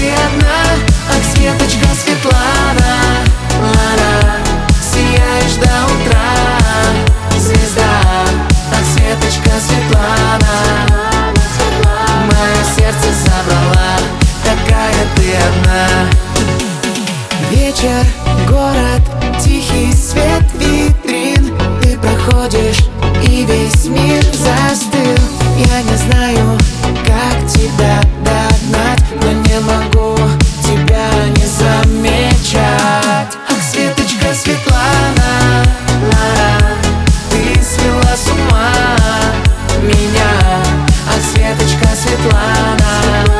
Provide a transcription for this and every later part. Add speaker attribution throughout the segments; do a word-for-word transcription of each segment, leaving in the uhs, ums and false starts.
Speaker 1: ты одна. Ах, Светочка Светлана, Лана, сияешь до утра, звезда. Ах, Светочка Светлана, мое сердце забрала, такая ты одна. Вечер, город, тихий свет витрин. Ты проходишь, и весь мир застыл. Я не знаю, как тебя догнать, но не могу тебя не замечать. Ах, Светочка Светлана, Лара, ты свела с ума меня. Ах, Светочка Светлана,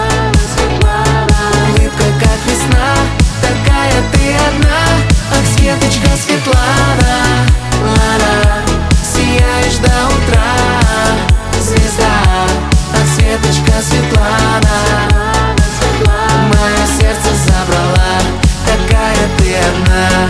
Speaker 1: улыбка как весна, такая ты одна. Ах, Светочка Светлана, Лара, сияешь до утра, звезда. Ах, Светочка Светлана, мое сердце забрала, такая ты одна.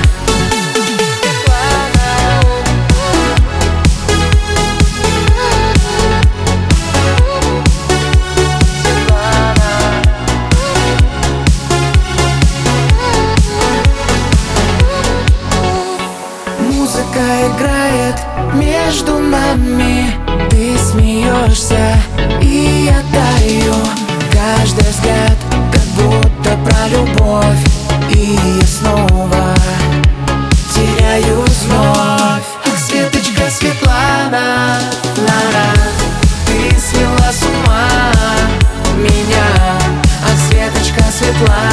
Speaker 1: Музыка играет между нами, ты смеешься, и я таю. Каждый взгляд как будто про любовь, и я снова теряю вновь. Ах, Светочка Светлана, Лара, ты свела с ума меня. Ах, Светочка Светлана,